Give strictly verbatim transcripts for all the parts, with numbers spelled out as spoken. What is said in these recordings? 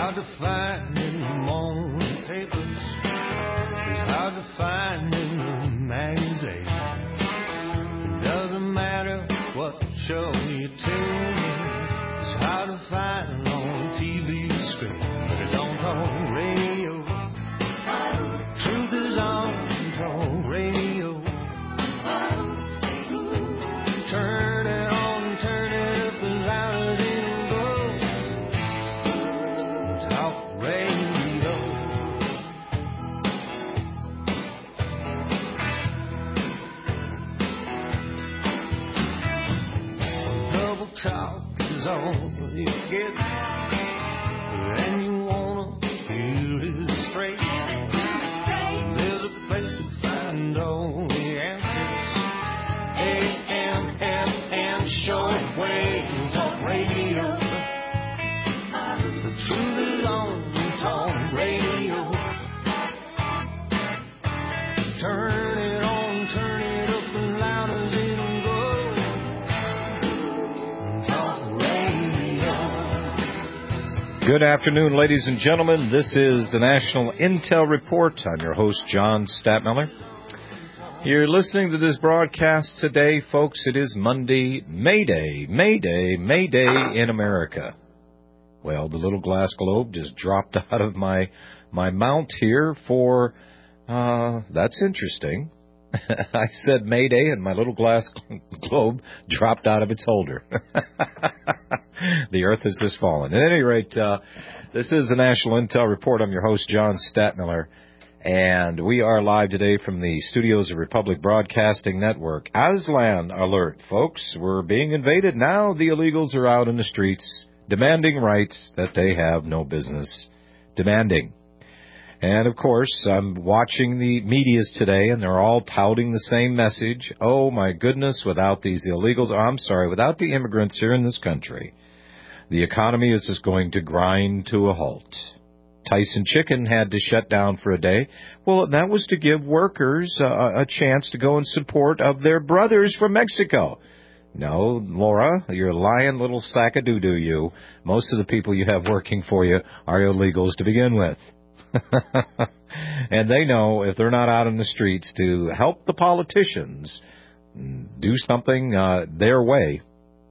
hard to find in the morning papers. It's hard to find in the magazines. It doesn't matter what show you tune in. It's hard to find on T V screen. But it's on talk radio. Truth is on talk radio. Turn it on, turn it up as loud as it'll go. Talk radio. Double talk is all you get, and you wanna hear it straight. There's a place to find all the answers. A M F M shortwave talk radio. The truth is on talk radio. Turn it on, turn it up as loud as it'll go. Talk radio. Good afternoon, ladies and gentlemen. This is the National Intel Report. I'm your host, John Statmiller. You're listening to this broadcast today, folks. It is Monday, May Day, May Day, May Day in America. Well, the little glass globe just dropped out of my my mount here for, uh, that's interesting. I said May Day, and my little glass globe dropped out of its holder. The earth has just fallen. At any rate, uh, this is the National Intel Report. I'm your host, John Statmiller, and we are live today from the studios of Republic Broadcasting Network. Aslan alert, folks. We're being invaded. Now the illegals are out in the streets demanding rights that they have no business demanding. And, of course, I'm watching the medias today, and they're all touting the same message. Oh, my goodness, without these illegals, oh, I'm sorry, without the immigrants here in this country, the economy is just going to grind to a halt. Tyson Chicken had to shut down for a day. Well, that was to give workers uh, a chance to go in support of their brothers from Mexico. No, Laura, you're a lying little sack of doo-doo, you. Most of the people you have working for you are illegals to begin with. And they know if they're not out in the streets to help the politicians do something uh, their way,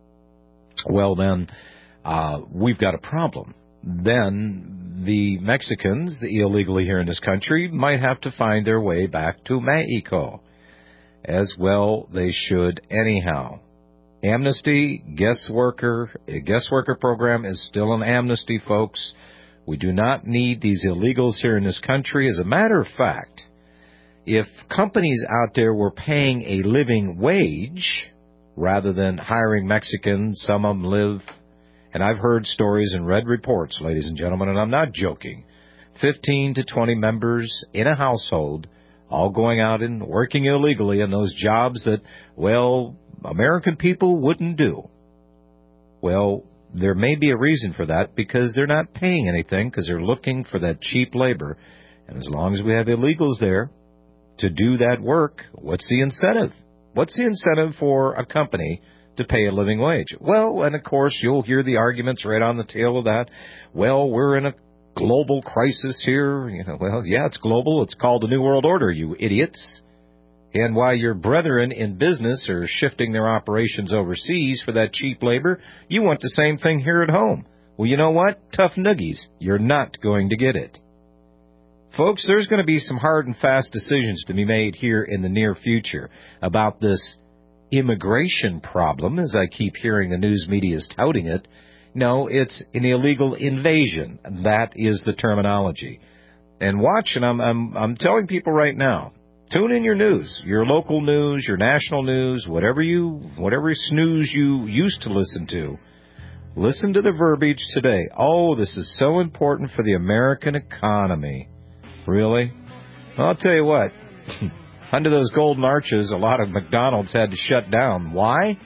well, then uh, we've got a problem. Then the Mexicans, the illegally here in this country, might have to find their way back to Mexico. As well, they should anyhow. Amnesty, guest worker, a guest worker program is still an amnesty, folks. We do not need these illegals here in this country. As a matter of fact, if companies out there were paying a living wage rather than hiring Mexicans, some of them live, and I've heard stories and read reports, ladies and gentlemen, and I'm not joking, fifteen to twenty members in a household all going out and working illegally in those jobs that, well, American people wouldn't do. Well, there may be a reason for that, because they're not paying anything, because they're looking for that cheap labor. And as long as we have illegals there to do that work, what's the incentive? What's the incentive for a company to pay a living wage? Well, and of course, you'll hear the arguments right on the tail of that. Well, we're in a global crisis here. You know, well, yeah, it's global. It's called the New World Order, you idiots. And while your brethren in business are shifting their operations overseas for that cheap labor, you want the same thing here at home. Well, you know what? Tough noogies. You're not going to get it. Folks, there's going to be some hard and fast decisions to be made here in the near future about this immigration problem, as I keep hearing the news media is touting it. No, it's an illegal invasion. That is the terminology. And watch, and I'm, I'm, I'm telling people right now, tune in your news, your local news, your national news, whatever you, whatever snooze you used to listen to. Listen to the verbiage today. Oh, this is so important for the American economy. Really? Well, I'll tell you what. Under those golden arches, a lot of McDonald's had to shut down. Why?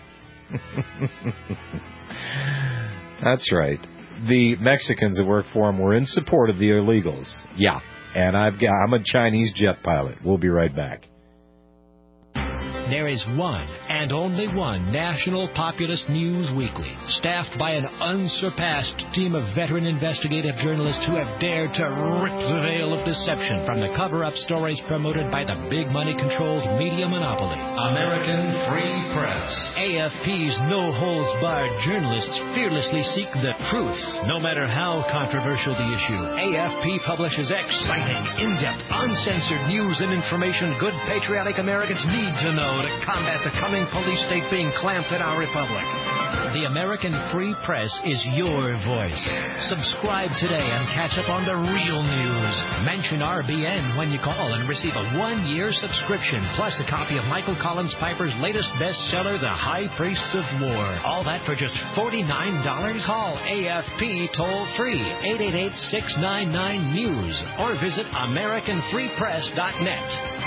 That's right. The Mexicans that work for them were in support of the illegals. Yeah. And I've got, I'm a Chinese jet pilot. We'll be right back. There is one and only one national populist news weekly, staffed by an unsurpassed team of veteran investigative journalists who have dared to rip the veil of deception from the cover-up stories promoted by the big money-controlled media monopoly. American Free Press. A F P's no-holds-barred journalists fearlessly seek the truth, no matter how controversial the issue. A F P publishes exciting, in-depth, uncensored news and information good patriotic Americans need to know to combat the coming police state being clamped in our republic. The American Free Press is your voice. Subscribe today and catch up on the real news. Mention R B N when you call and receive a one-year subscription, plus a copy of Michael Collins Piper's latest bestseller, The High Priests of War. All that for just forty-nine dollars. Call A F P toll-free, eight eight eight, six nine nine, news, or visit American Free Press dot net.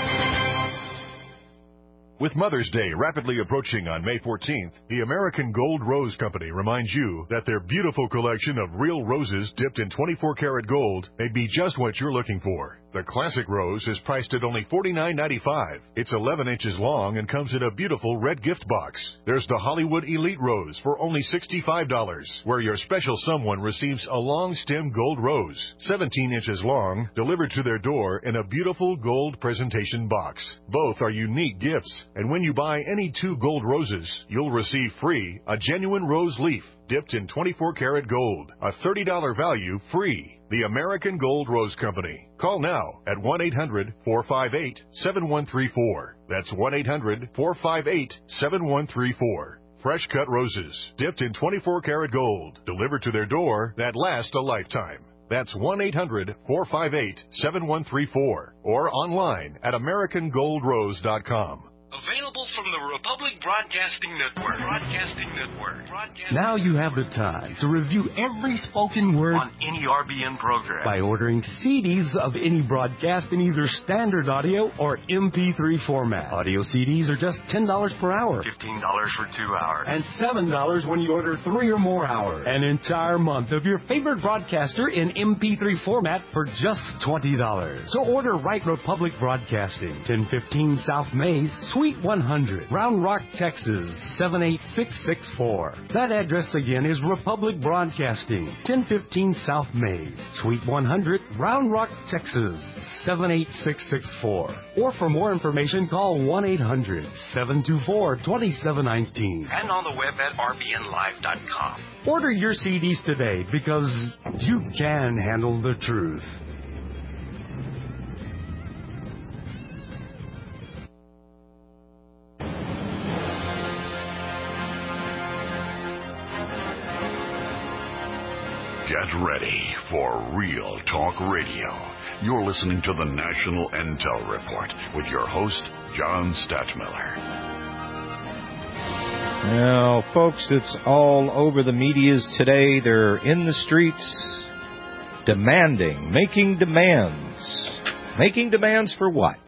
With Mother's Day rapidly approaching on May fourteenth, the American Gold Rose Company reminds you that their beautiful collection of real roses dipped in twenty-four karat gold may be just what you're looking for. The classic rose is priced at only forty-nine ninety-five. It's eleven inches long and comes in a beautiful red gift box. There's the Hollywood Elite Rose for only sixty-five dollars, where your special someone receives a long stem gold rose, seventeen inches long, delivered to their door in a beautiful gold presentation box. Both are unique gifts, and when you buy any two gold roses, you'll receive free a genuine rose leaf dipped in twenty-four karat gold, a thirty dollars value free. The American Gold Rose Company. Call now at one eight hundred, four five eight, seven one three four. That's one eight hundred, four five eight, seven one three four. Fresh cut roses, dipped in twenty-four karat gold, delivered to their door that last a lifetime. That's one eight hundred, four five eight, seven one three four. Or online at American Gold Rose dot com. Available from the Republic Broadcasting Network. Broadcasting Network. Broadcasting now you have the time to review every spoken word on any R B N program by ordering C Ds of any broadcast in either standard audio or M P three format. Audio C Ds are just ten dollars per hour. fifteen dollars for two hours. And seven dollars when you order three or more hours. An entire month of your favorite broadcaster in M P three format for just twenty dollars. So order right Republic Broadcasting, ten fifteen South Mays, Suite one hundred, Round Rock, Texas, seven eight six six four. That address again is Republic Broadcasting, ten fifteen South Mays, Suite one hundred, Round Rock, Texas, seven eight six six four. Or for more information, call one eight hundred, seven two four, two seven one nine. And on the web at R B N live dot com. Order your C Ds today because you can handle the truth. Get ready for Real Talk Radio. You're listening to the National Intel Report with your host, John Stadtmiller. Now, folks, it's all over the medias today. They're in the streets demanding, making demands. Making demands for what?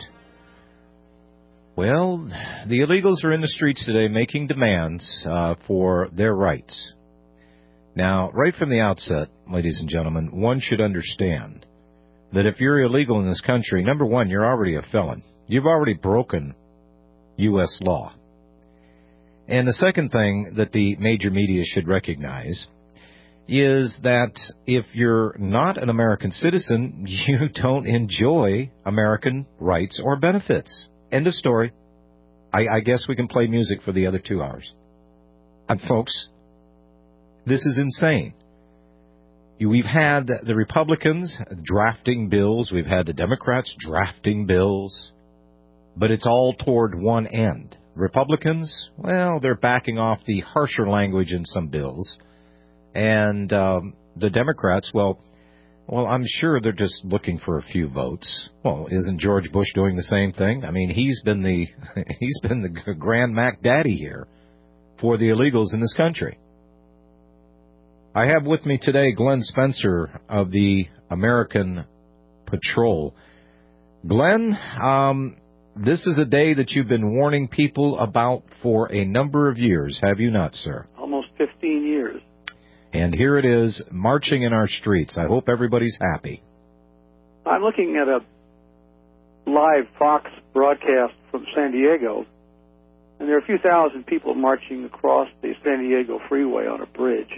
Well, the illegals are in the streets today making demands uh, for their rights. Now, right from the outset, ladies and gentlemen, one should understand that if you're illegal in this country, number one, you're already a felon. You've already broken U S law. And the second thing that the major media should recognize is that if you're not an American citizen, you don't enjoy American rights or benefits. End of story. I, I guess we can play music for the other two hours. And folks, this is insane. We've had the Republicans drafting bills. We've had the Democrats drafting bills. But it's all toward one end. Republicans, well, they're backing off the harsher language in some bills. And um, the Democrats, well, well, I'm sure they're just looking for a few votes. Well, isn't George Bush doing the same thing? I mean, he's been the he's been the Grand Mac Daddy here for the illegals in this country. I have with me today Glenn Spencer of the American Patrol. Glenn, um, this is a day that you've been warning people about for a number of years, have you not, sir? Almost fifteen years. And here it is, marching in our streets. I hope everybody's happy. I'm looking at a live Fox broadcast from San Diego, and there are a few thousand people marching across the San Diego freeway on a bridge.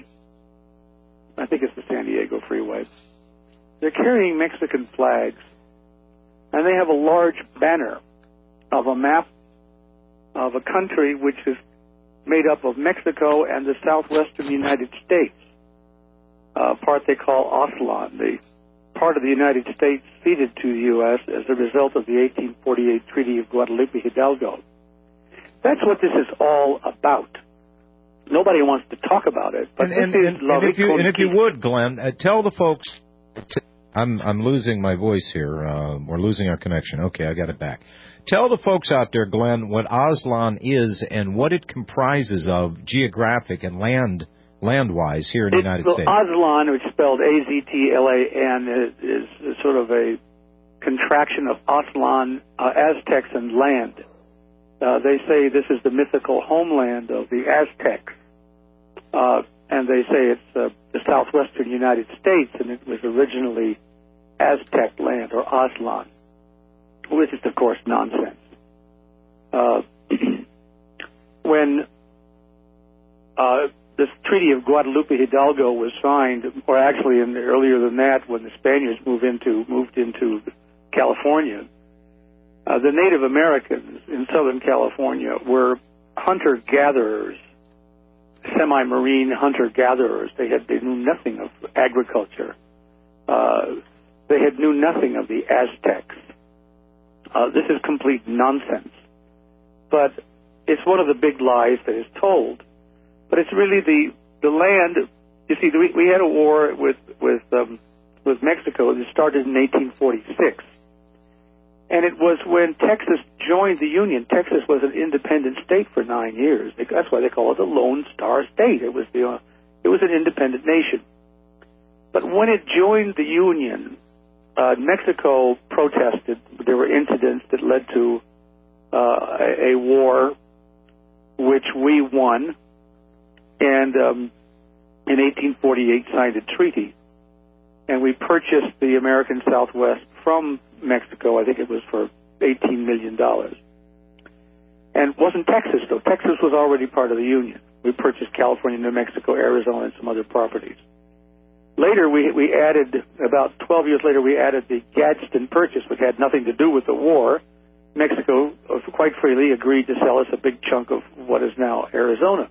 I think it's the San Diego freeway. They're carrying Mexican flags, and they have a large banner of a map of a country which is made up of Mexico and the southwestern United States, a part they call Aztlan, the part of the United States ceded to the U S as a result of the eighteen forty-eight Treaty of Guadalupe Hidalgo. That's what this is all about. Nobody wants to talk about it, but and, this and, is and, La and, if you, and if you Reconquista. would, Glenn, uh, tell the folks. T- I'm I'm losing my voice here. Uh, we're losing our connection. Okay, I got it back. Tell the folks out there, Glenn, what Aztlan is and what it comprises of geographic and land land-wise here in the It's, United so States. Aztlan, which is spelled A Z T L A N, is, is sort of a contraction of Aztlan, uh, Aztecs and land. Uh, they say this is the mythical homeland of the Aztecs, uh, and they say it's uh, the southwestern United States, and it was originally Aztec land, or Aztlan, which is, of course, nonsense. Uh, when uh, this Treaty of Guadalupe Hidalgo was signed, or actually in, earlier than that, when the Spaniards moved into moved into California, uh, the Native Americans in Southern California were hunter-gatherers, semi-marine hunter-gatherers. They had they knew nothing of agriculture. Uh, they had knew nothing of the Aztecs. Uh, this is complete nonsense. But it's one of the big lies that is told. But it's really the the land. You see, we, we had a war with with um, with Mexico that started in eighteen forty-six, and it was when Texas joined the Union. Texas was an independent state for nine years. That's why they call it the Lone Star State. It was the uh, it was an independent nation. But when it joined the Union, uh, Mexico protested. There were incidents that led to uh, a, a war, which we won. And um, in eighteen forty-eight signed a treaty, and we purchased the American Southwest from Mexico. I think it was for eighteen million dollars. And it wasn't Texas, though. Texas was already part of the Union. We purchased California, New Mexico, Arizona, and some other properties. Later, we, we added, about twelve years later, we added the Gadsden Purchase, which had nothing to do with the war. Mexico, quite freely, agreed to sell us a big chunk of what is now Arizona.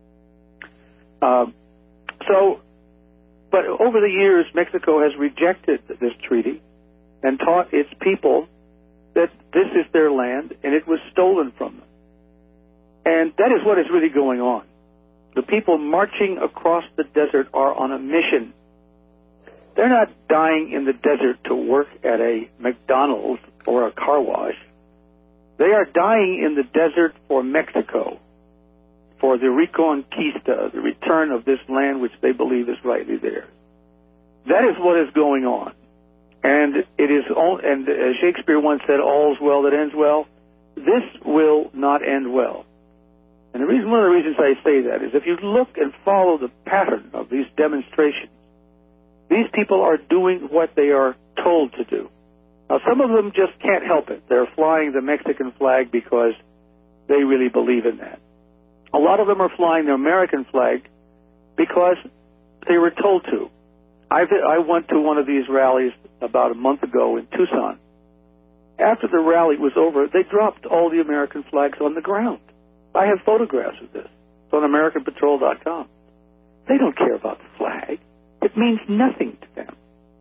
Uh, so, but over the years, Mexico has rejected this treaty and taught its people that this is their land and it was stolen from them. And that is what is really going on. The people marching across the desert are on a mission. They're not dying in the desert to work at a McDonald's or a car wash. They are dying in the desert for Mexico, for the Reconquista, the return of this land which they believe is rightly theirs. That is what is going on. And it is, all, and as Shakespeare once said, all's well that ends well. This will not end well. And the reason, one of the reasons I say that is if you look and follow the pattern of these demonstrations, these people are doing what they are told to do. Now, some of them just can't help it. They're flying the Mexican flag because they really believe in that. A lot of them are flying the American flag because they were told to. I've, I went to one of these rallies about a month ago in Tucson. After the rally was over, they dropped all the American flags on the ground. I have photographs of this. It's on American Patrol dot com. They don't care about the flag. It means nothing to them.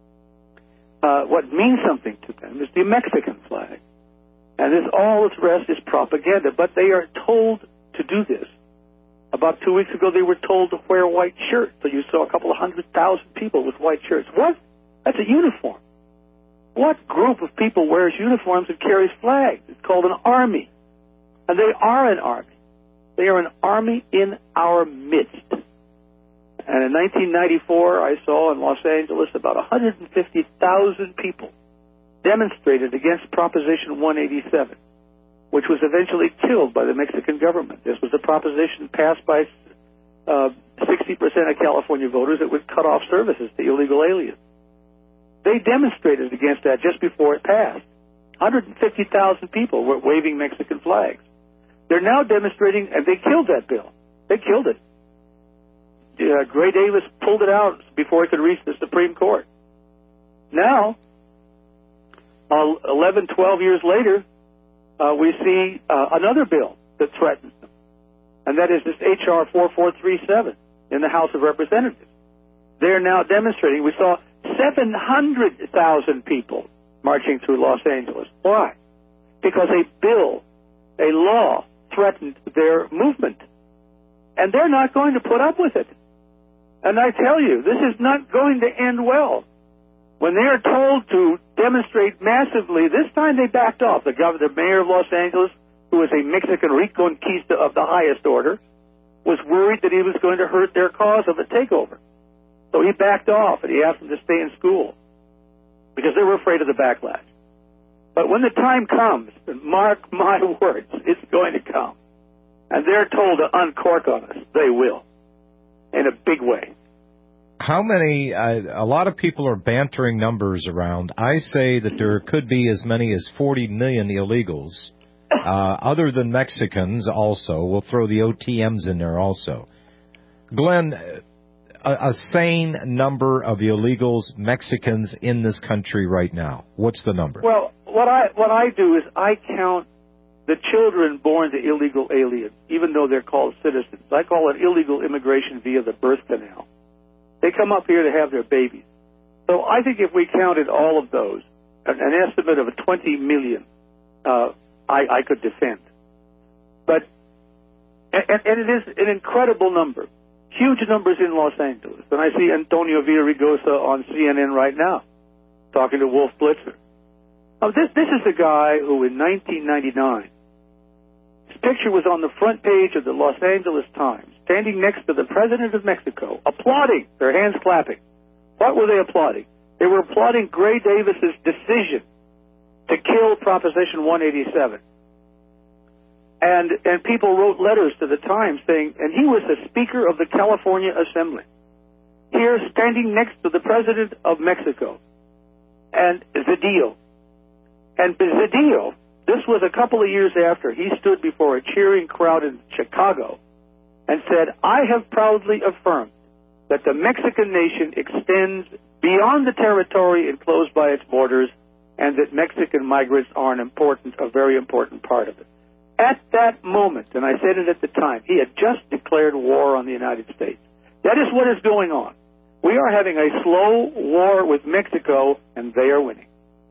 Uh, what means something to them is the Mexican flag. And this, all this rest is propaganda. But they are told to do this. About two weeks ago, they were told to wear white shirts. So you saw a couple of hundred thousand people with white shirts. What? That's a uniform. What group of people wears uniforms and carries flags? It's called an army. And they are an army. They are an army in our midst. And in nineteen ninety-four, I saw in Los Angeles about one hundred fifty thousand people demonstrated against Proposition one eighty-seven, which was eventually killed by the Mexican government. This was a proposition passed by uh, sixty percent of California voters that would cut off services to illegal aliens. They demonstrated against that just before it passed. one hundred fifty thousand people were waving Mexican flags. They're now demonstrating, and they killed that bill. They killed it. Uh, Gray Davis pulled it out before it could reach the Supreme Court. Now, uh, eleven, twelve years later, uh, we see uh, another bill that threatens them, and that is this H R forty-four thirty-seven in the House of Representatives. They're now demonstrating. We saw seven hundred thousand people marching through Los Angeles. Why? Because a bill, a law, threatened their movement. And they're not going to put up with it. And I tell you, this is not going to end well. When they are told to demonstrate massively, this time they backed off. The governor, the mayor of Los Angeles, who is a Mexican Reconquista of the highest order, was worried that he was going to hurt their cause of a takeover. So he backed off, and he asked them to stay in school because they were afraid of the backlash. But when the time comes, and mark my words, it's going to come, and they're told to uncork on us, they will, in a big way. How many, uh, a lot of people are bantering numbers around. I say that there could be as many as forty million illegals, uh, other than Mexicans also. We'll throw the O T Ms in there also. Glenn, a, a sane number of illegals, Mexicans in this country right now. What's the number? Well, what I what I do is I count the children born to illegal aliens, even though they're called citizens. I call it illegal immigration via the birth canal. They come up here to have their babies. So I think if we counted all of those, an, an estimate of twenty million, uh, I, I could defend. But and, and it is an incredible number. Huge numbers in Los Angeles. And I see Antonio Villaraigosa on C N N right now talking to Wolf Blitzer. Now, this, this is a guy who in nineteen ninety-nine, his picture was on the front page of the Los Angeles Times, standing next to the President of Mexico, applauding, their hands clapping. What were they applauding? They were applauding Gray Davis's decision to kill Proposition one eighty-seven. And and people wrote letters to the Times saying, and he was the Speaker of the California Assembly, here standing next to the President of Mexico, and Zedillo. And Zedillo, this was a couple of years after he stood before a cheering crowd in Chicago and said, I have proudly affirmed that the Mexican nation extends beyond the territory enclosed by its borders, and that Mexican migrants are an important, a very important part of it. At that moment, and I said it at the time, he had just declared war on the United States. That is what is going on. We are having a slow war with Mexico, and they are winning.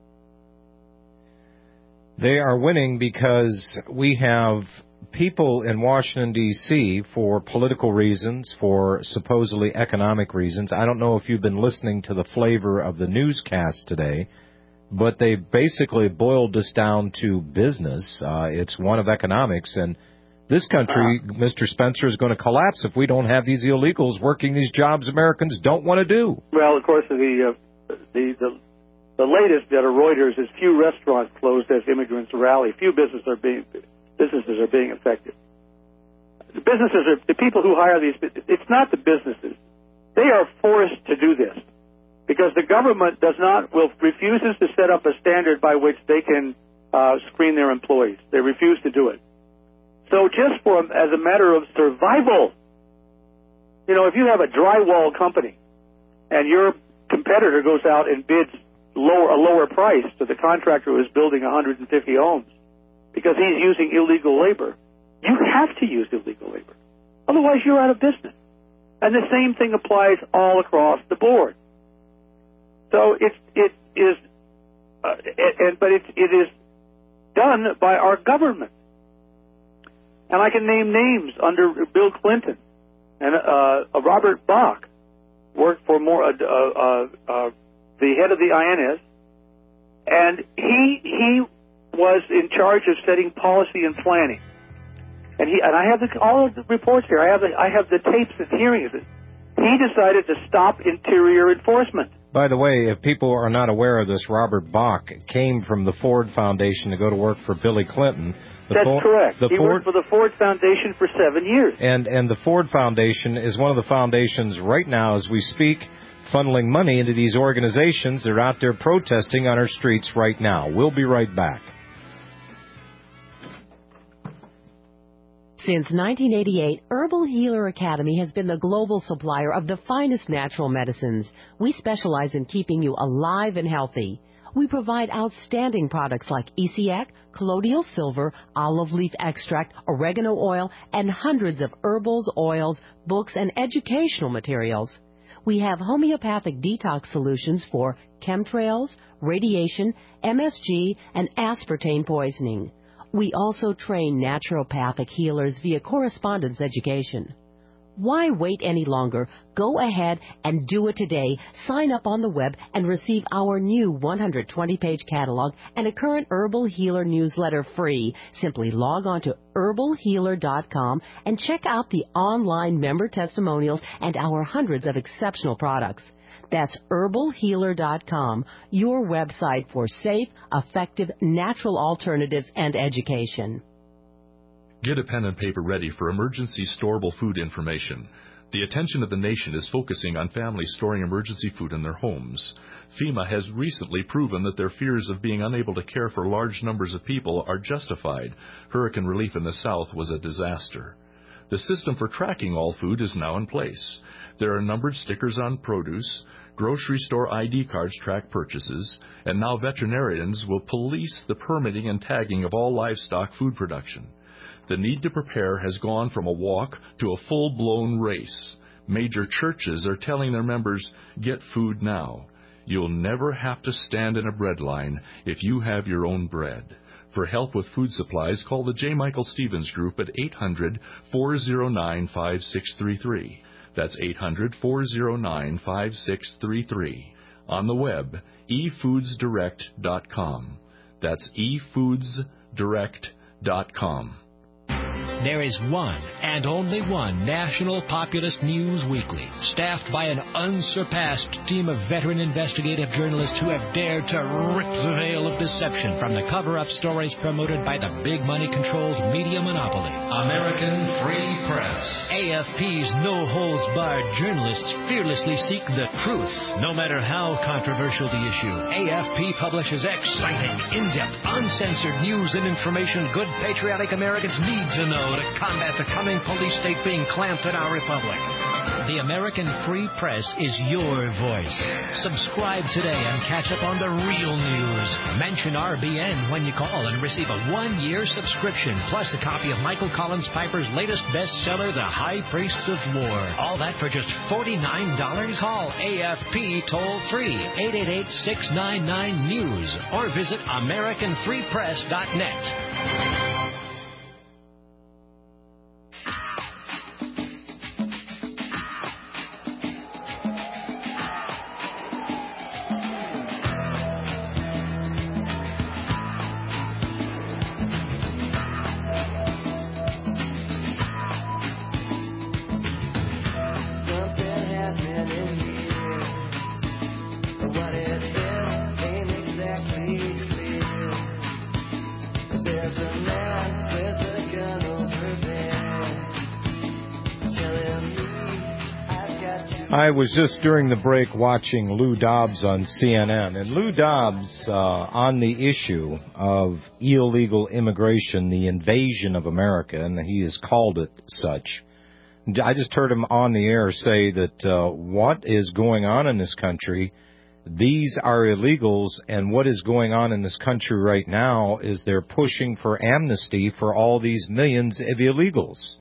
They are winning because we have people in Washington, D C, for political reasons, for supposedly economic reasons. I don't know if you've been listening to the flavor of the newscast today, but they basically boiled this down to business. Uh, it's one of economics, and this country, uh, Mister Spencer, is going to collapse if we don't have these illegals working these jobs Americans don't want to do. Well, of course, the uh, the, the the latest out of Reuters is few restaurants closed as immigrants rally. Few businesses are being businesses are being affected. The businesses are the people who hire these. It's not the businesses; they are forced to do this, because the government does not, will refuses to set up a standard by which they can uh, screen their employees. They refuse to do it. So just for, as a matter of survival, you know, if you have a drywall company and your competitor goes out and bids lower, a lower price to the contractor who is building one hundred fifty homes because he's using illegal labor, you have to use illegal labor. Otherwise, you're out of business. And the same thing applies all across the board. So it it is, uh, it, and but it it is done by our government, and I can name names under Bill Clinton, and uh, uh, Robert Bach worked for more uh, uh, uh, the head of the I N S, and he he was in charge of setting policy and planning, and he and I have the, all of the reports here. I have the, I have the tapes and hearings. He decided to stop interior enforcement. By the way, if people are not aware of this, Robert Bach came from the Ford Foundation to go to work for Billy Clinton. The That's Ford, correct. The he Ford, worked for the Ford Foundation for seven years. And and the Ford Foundation is one of the foundations right now, as we speak, funneling money into these organizations. They're out there protesting on our streets right now. We'll be right back. Since nineteen eighty-eight, Herbal Healer Academy has been the global supplier of the finest natural medicines. We specialize in keeping you alive and healthy. We provide outstanding products like E C A C, colloidal silver, olive leaf extract, oregano oil, and hundreds of herbals, oils, books, and educational materials. We have homeopathic detox solutions for chemtrails, radiation, M S G, and aspartame poisoning. We also train naturopathic healers via correspondence education. Why wait any longer? Go ahead and do it today. Sign up on the web and receive our new one hundred twenty page catalog and a current Herbal Healer newsletter free. Simply log on to herbal healer dot com and check out the online member testimonials and our hundreds of exceptional products. That's herbal healer dot com, your website for safe, effective, natural alternatives and education. Get a pen and paper ready for emergency storable food information. The attention of the nation is focusing on families storing emergency food in their homes. FEMA has recently proven that their fears of being unable to care for large numbers of people are justified. Hurricane relief in the South was a disaster. The system for tracking all food is now in place. There are numbered stickers on produce. Grocery store I D cards track purchases, and now veterinarians will police the permitting and tagging of all livestock food production. The need to prepare has gone from a walk to a full-blown race. Major churches are telling their members, get food now. You'll never have to stand in a bread line if you have your own bread. For help with food supplies, call the J. Michael Stevens Group at eight hundred, four oh nine, five six three three. That's eight hundred, four oh nine, five six three three. On the web, e foods direct dot com. That's e foods direct dot com. There is one and only one National Populist News Weekly, staffed by an unsurpassed team of veteran investigative journalists who have dared to rip the veil of deception from the cover-up stories promoted by the big money-controlled media monopoly. American Free Press. A F P's no-holds-barred journalists fearlessly seek the truth, no matter how controversial the issue. A F P publishes exciting, in-depth, uncensored news and information good patriotic Americans need to know to combat the coming police state being clamped in our republic. The American Free Press is your voice. Subscribe today and catch up on the real news. Mention R B N when you call and receive a one-year subscription, plus a copy of Michael Collins Piper's latest bestseller, The High Priests of War. All that for just forty-nine dollars. Call A F P toll-free, eight eight eight, six nine nine, news, or visit american free press dot net. I was just during the break watching Lou Dobbs on C N N, and Lou Dobbs, uh, on the issue of illegal immigration, the invasion of America, and he has called it such. I just heard him on the air say that uh, what is going on in this country, these are illegals, and what is going on in this country right now is they're pushing for amnesty for all these millions of illegals.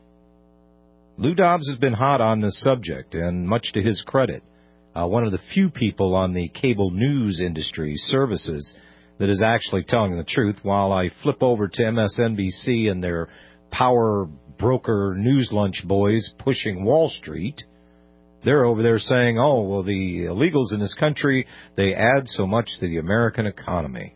Lou Dobbs has been hot on this subject, and much to his credit, uh, one of the few people on the cable news industry services that is actually telling the truth, while I flip over to M S N B C and their power broker news lunch boys pushing Wall Street. They're over there saying, oh, well, the illegals in this country, they add so much to the American economy.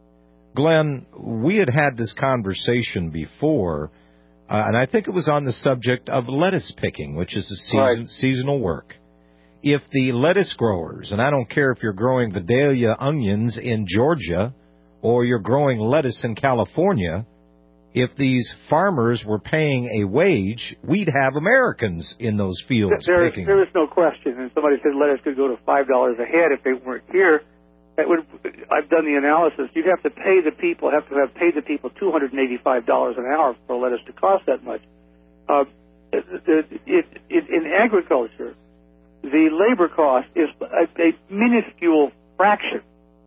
Glenn, we had had this conversation before, Uh, and I think it was on the subject of lettuce picking, which is a season, right. seasonal work. If the lettuce growers, and I don't care if you're growing Vidalia onions in Georgia or you're growing lettuce in California, if these farmers were paying a wage, we'd have Americans in those fields there, picking. There is no question. And somebody said lettuce could go to five dollars a head if they weren't here. That would, I've done the analysis. You'd have to pay the people, have to have paid the people two hundred eighty-five dollars an hour for lettuce to cost that much. Uh, it, it, it, in agriculture, the labor cost is a, a minuscule fraction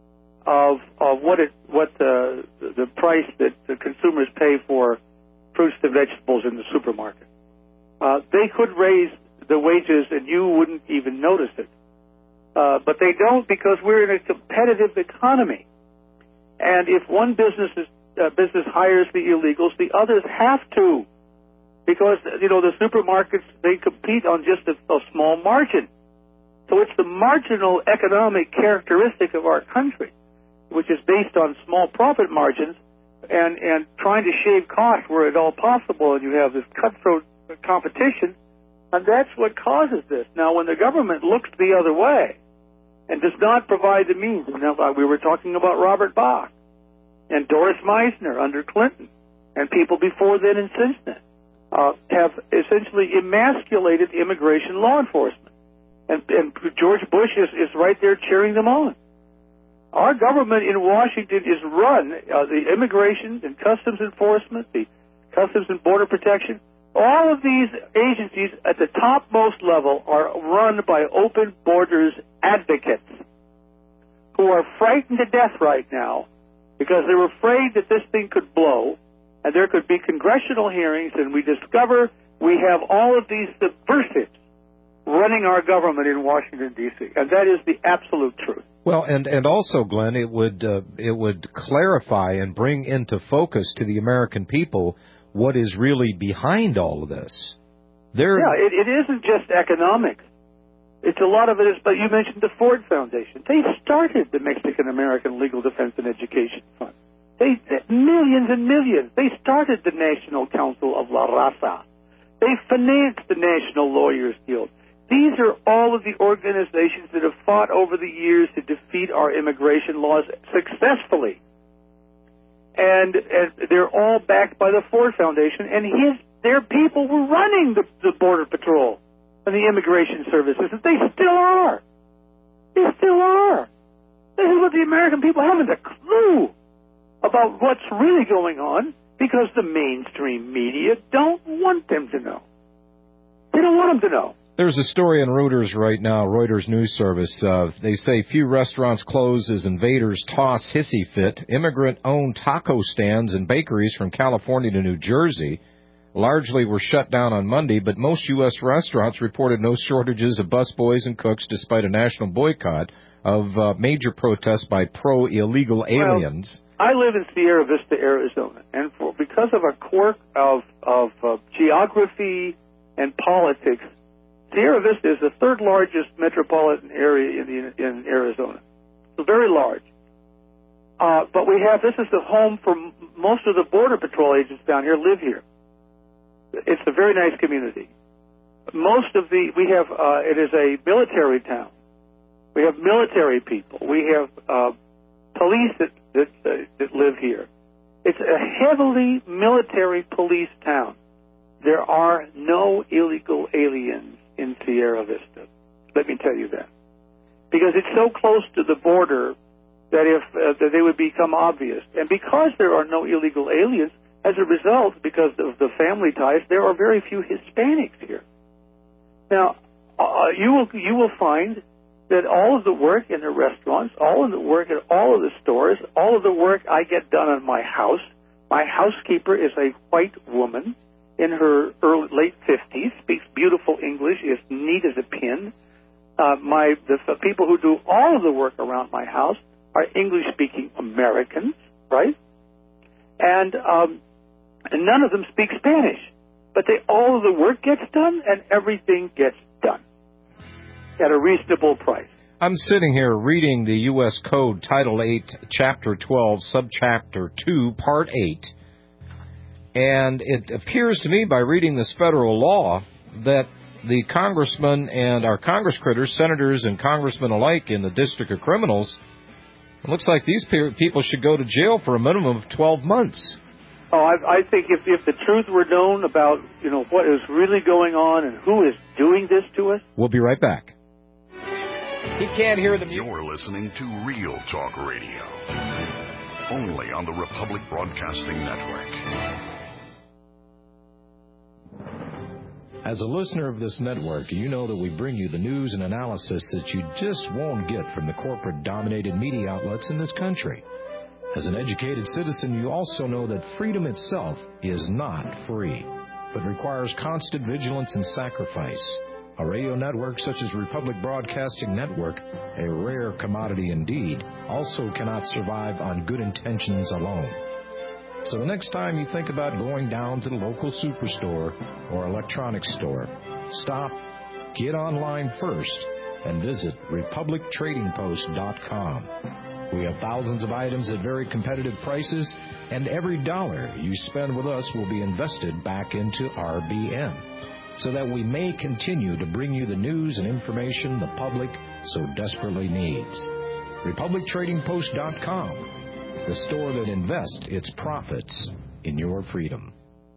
of of what it what the the price that the consumers pay for fruits and vegetables in the supermarket. Uh, they could raise the wages and you wouldn't even notice it, uh, but they don't because we're in a competitive economy. And if one business is, uh, business hires the illegals, the others have to, because you know the supermarkets they compete on just a, a small margin. So it's the marginal economic characteristic of our country, which is based on small profit margins and, and trying to shave costs where at all possible, and you have this cutthroat competition, and that's what causes this. Now, when the government looks the other way and does not provide the means, you know, we were talking about Robert Bach and Doris Meissner under Clinton and people before then and since then, uh, have essentially emasculated immigration law enforcement. And, and George Bush is, is right there cheering them on. Our government in Washington is run, uh, the immigration and customs enforcement, the customs and border protection, all of these agencies at the topmost level are run by open borders advocates who are frightened to death right now because they're afraid that this thing could blow and there could be congressional hearings and we discover we have all of these subversives running our government in Washington, D C, and that is the absolute truth. Well, and, and also, Glenn, it would uh, it would clarify and bring into focus to the American people what is really behind all of this. There, yeah, it, it isn't just economics. It's a lot of it is, but you mentioned the Ford Foundation. They started the Mexican-American Legal Defense and Education Fund. They, millions and millions. They started the National Council of La Raza. They financed the National Lawyers Guild. These are all of the organizations that have fought over the years to defeat our immigration laws successfully. And, and they're all backed by the Ford Foundation, and his their people were running the, the Border Patrol and the immigration services, and they still are. They still are. This is what the American people haven't a clue about what's really going on because the mainstream media don't want them to know. They don't want them to know. There's a story in Reuters right now, Reuters news service. Uh, they say few restaurants close as invaders toss hissy fit. Immigrant-owned taco stands and bakeries from California to New Jersey largely were shut down on Monday, but most U S restaurants reported no shortages of busboys and cooks despite a national boycott of uh, major protests by pro-illegal aliens. Well, I live in Sierra Vista, Arizona, and for, because of a quirk of, of uh, geography and politics, Sierra Vista is the third largest metropolitan area in, the, in Arizona. So very large. Uh, but we have, this is the home for m- most of the Border Patrol agents down here live here. It's a very nice community. Most of the, we have, uh, it is a military town. We have military people. We have uh, police that, that, uh, that live here. It's a heavily military police town. There are no illegal aliens in Sierra Vista. Let me tell you that. Because it's so close to the border that if uh, that they would become obvious. And because there are no illegal aliens, as a result, because of the family ties, there are very few Hispanics here. Now, uh, you will you will find that all of the work in the restaurants, all of the work at all of the stores, all of the work I get done on my house, my housekeeper is a white woman in her early, late fifties, speaks beautiful English, is neat as a pin. Uh, my the, the people who do all of the work around my house are English-speaking Americans, right? And, um, and none of them speak Spanish. But they all of the work gets done, and everything gets done at a reasonable price. I'm sitting here reading the U S Code, Title eight, Chapter twelve, Subchapter two, Part eight. And it appears to me, by reading this federal law, that the congressmen and our Congress critters, senators and congressmen alike in the District of Criminals, it looks like these pe- people should go to jail for a minimum of twelve months. Oh, I, I think if, if the truth were known about, you know, what is really going on and who is doing this to us. We'll be right back. He can't hear the music. You're listening to Real Talk Radio, only on the Republic Broadcasting Network. As a listener of this network, you know that we bring you the news and analysis that you just won't get from the corporate-dominated media outlets in this country. As an educated citizen, you also know that freedom itself is not free, but requires constant vigilance and sacrifice. A radio network such as Republic Broadcasting Network, a rare commodity indeed, also cannot survive on good intentions alone. So the next time you think about going down to the local superstore or electronics store, stop, get online first, and visit republic trading post dot com. We have thousands of items at very competitive prices, and every dollar you spend with us will be invested back into R B N, so that we may continue to bring you the news and information the public so desperately needs. republic trading post dot com, the store that invests its profits in your freedom.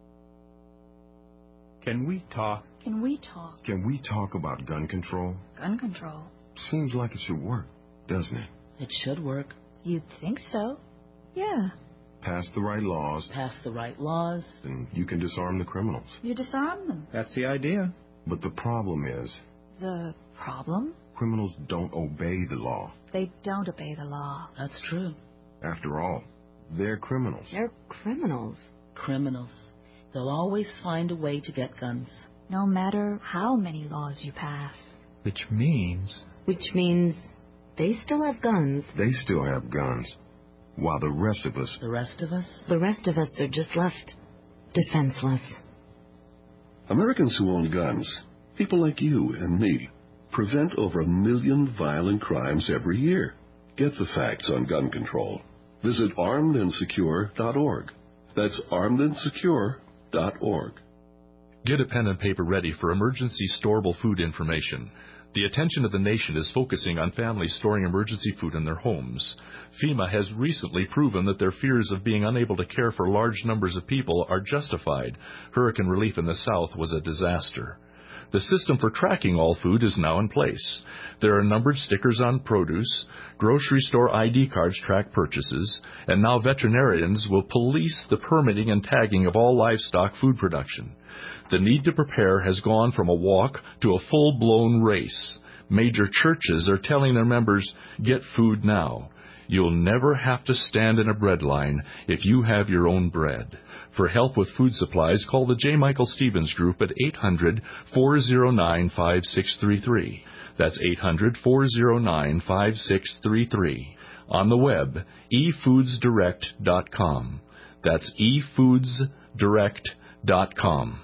Can we talk? Can we talk? Can we talk about gun control? Gun control? Seems like it should work, doesn't it? It should work. You'd think so. Yeah. Pass the right laws. Pass the right laws. And you can disarm the criminals. You disarm them. That's the idea. But the problem is... The problem? Criminals don't obey the law. They don't obey the law. That's true. After all, they're criminals. They're criminals. Criminals. They'll always find a way to get guns. No matter how many laws you pass. Which means... Which means they still have guns. They still have guns. While the rest of us... The rest of us? The rest of us are just left defenseless. Americans who own guns, people like you and me, prevent over a million violent crimes every year. Get the facts on gun control. Visit armed and secure dot org. That's armed and secure dot org. Get a pen and paper ready for emergency storable food information. The attention of the nation is focusing on families storing emergency food in their homes. FEMA has recently proven that their fears of being unable to care for large numbers of people are justified. Hurricane relief in the South was a disaster. The system for tracking all food is now in place. There are numbered stickers on produce, grocery store I D cards track purchases, and now veterinarians will police the permitting and tagging of all livestock food production. The need to prepare has gone from a walk to a full-blown race. Major churches are telling their members, get food now. You'll never have to stand in a bread line if you have your own bread. For help with food supplies, call the J. Michael Stevens Group at eight hundred, four oh nine, five six three three. That's eight hundred, four oh nine, five six three three. On the web, e foods direct dot com. That's e foods direct dot com.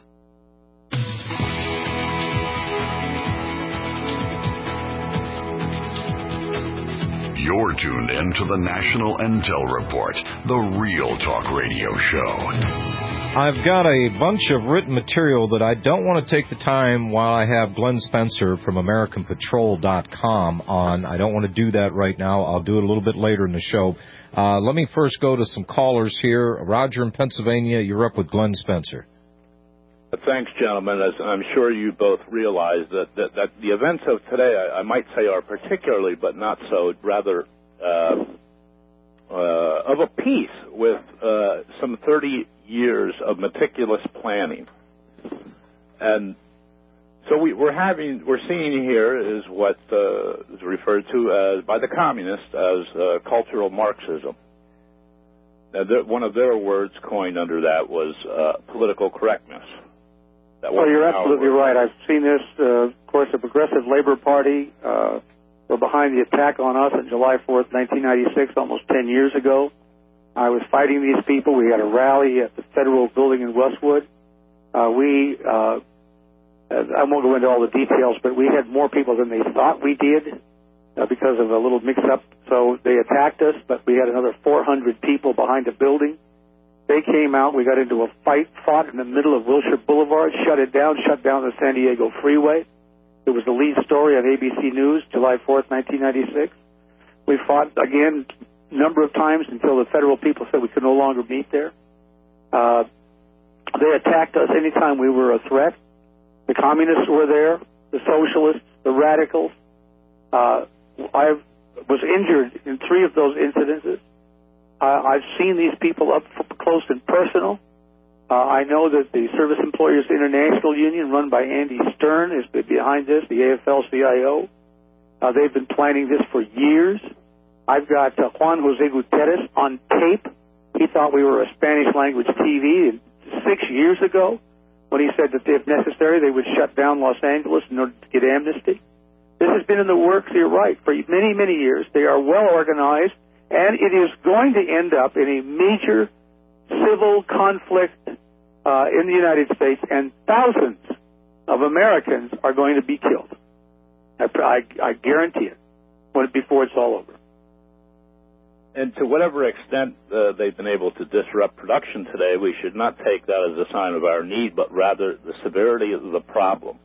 You're tuned in to the National Intel Report, the Real Talk Radio Show. I've got a bunch of written material that I don't want to take the time while I have Glenn Spencer from American Patrol dot com on. I don't want to do that right now. I'll do it a little bit later in the show. Uh, let me first go to some callers here. Roger in Pennsylvania, you're up with Glenn Spencer. Thanks, gentlemen. As I'm sure you both realize that, that, that the events of today, I, I might say, are particularly, but not so, rather uh, uh, of a piece with uh, some thirty years of meticulous planning. And so we, we're having, we're seeing here is what uh, is referred to as, by the communists as uh, cultural Marxism. Now, one of their words coined under that was uh, political correctness. That well, you're absolutely right. I've seen this. Uh, of course, the Progressive Labor Party uh, were behind the attack on us on July fourth, nineteen ninety-six, almost ten years ago. I was fighting these people. We had a rally at the Federal Building in Westwood. Uh, we, uh, I won't go into all the details, but we had more people than they thought we did uh, because of a little mix-up. So they attacked us, but we had another four hundred people behind the building. They came out. We got into a fight, fought in the middle of Wilshire Boulevard, shut it down, shut down the San Diego Freeway. It was the lead story on A B C News, July fourth, nineteen ninety-six. We fought again a number of times until the federal people said we could no longer meet there. Uh, they attacked us anytime we were a threat. The communists were there, the socialists, the radicals. Uh, I was injured in three of those incidences. Uh, I've seen these people up close and personal. Uh, I know that the Service Employers International Union, run by Andy Stern, is behind this, the A F L C I O. Uh, they've been planning this for years. I've got uh, Juan Jose Gutierrez on tape. He thought we were a Spanish-language T V six years ago when he said that if necessary they would shut down Los Angeles in order to get amnesty. This has been in the works, you're right, for many, many years. They are well organized, and it is going to end up in a major civil conflict uh, in the United States, and thousands of Americans are going to be killed. I, I, I guarantee it when, before it's all over. And to whatever extent uh, they've been able to disrupt production today, we should not take that as a sign of our need, but rather the severity of the problem.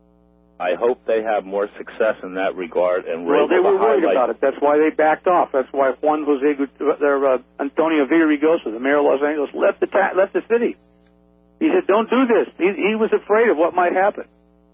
I hope they have more success in that regard. And well, they were worried about it. That's why they backed off. That's why Juan Jose, their, uh, Antonio Villaraigosa, the mayor of Los Angeles, left the ta- left the city. He said, "Don't do this." He, he was afraid of what might happen.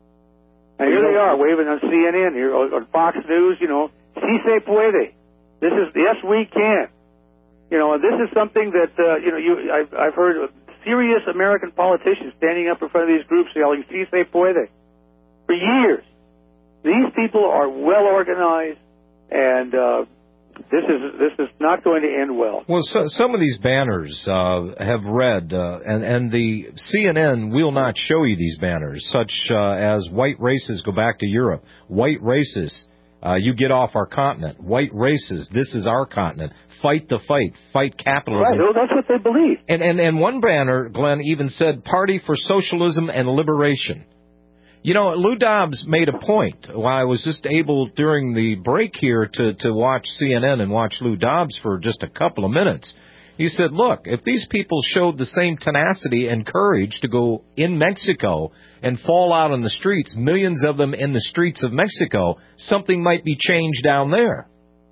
And here they are, waving on C N N here or, or Fox News. You know, "Si se puede." This is yes, we can. You know, and this is something that uh, you know. You, I've, I've heard serious American politicians standing up in front of these groups yelling "Si se puede" for years. These people are well organized, and uh, this is this is not going to end well. Well, so, some of these banners uh, have read, uh, and and the C N N will not show you these banners, such uh, as "White races go back to Europe," "White races." Uh, you get off our continent. White races, this is our continent. Fight the fight. Fight capitalism. Right, well, that's what they believe. And, and, and one banner, Glenn, even said, "Party for Socialism and Liberation." You know, Lou Dobbs made a point. While I was just able, during the break here, to, to watch C N N and watch Lou Dobbs for just a couple of minutes. He said, look, if these people showed the same tenacity and courage to go in Mexico and fall out on the streets, millions of them in the streets of Mexico, something might be changed down there.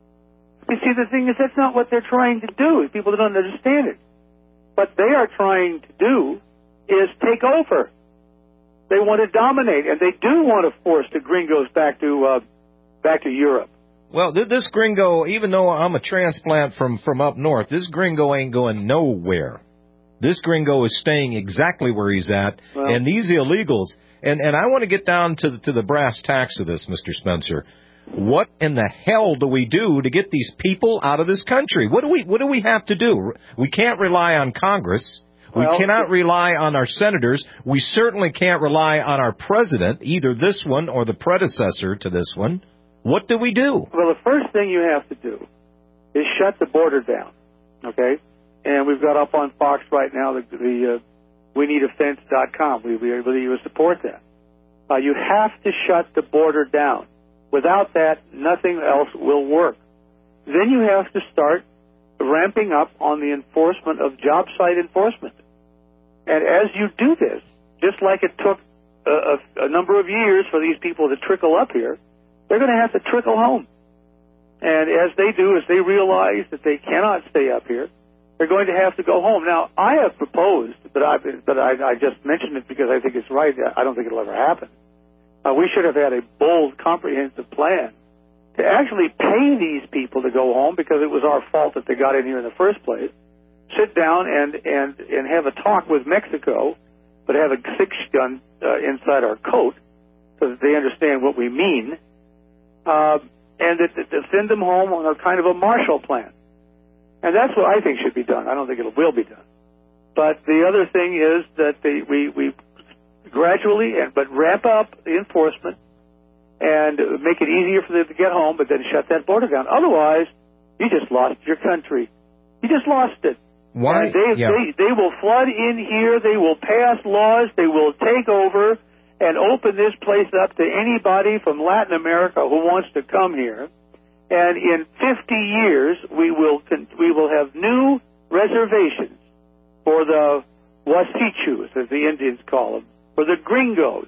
You see, the thing is, that's not what they're trying to do. People don't understand it. What they are trying to do is take over. They want to dominate, and they do want to force the gringos back to uh, back to Europe. Well, this gringo, even though I'm a transplant from, from up north, this gringo ain't going nowhere. This gringo is staying exactly where he's at, well, and these illegals, and, and I want to get down to the, to the brass tacks of this, Mister Spencer. What in the hell do we do to get these people out of this country? What do we what do we have to do? We can't rely on Congress. We well, cannot rely on our senators. We certainly can't rely on our president, either this one or the predecessor to this one. What do we do? Well, the first thing you have to do is shut the border down, okay? And we've got up on Fox right now the, the uh, we need a fence dot com. We, we really would support that. Uh, you have to shut the border down. Without that, nothing else will work. Then you have to start ramping up on the enforcement of job site enforcement. And as you do this, just like it took a, a, a number of years for these people to trickle up here, they're going to have to trickle home. And as they do, as they realize that they cannot stay up here, they're going to have to go home. Now, I have proposed, but, I've, but I, I just mentioned it because I think it's right. I don't think it'll ever happen. Uh, we should have had a bold, comprehensive plan to actually pay these people to go home because it was our fault that they got in here in the first place. Sit down and, and, and have a talk with Mexico, but have a six-gun uh, inside our coat so that they understand what we mean. Uh, and to, to send them home on a kind of a Marshall Plan. And that's what I think should be done. I don't think it will be done. But the other thing is that the, we, we gradually, and but ramp up the enforcement and make it easier for them to get home, but then shut that border down. Otherwise, you just lost your country. You just lost it. Why? And they, yeah. they, they will flood in here. They will pass laws. They will take over and open this place up to anybody from Latin America who wants to come here. And in fifty years, we will we will have new reservations for the Wasichus, as the Indians call them, for the gringos.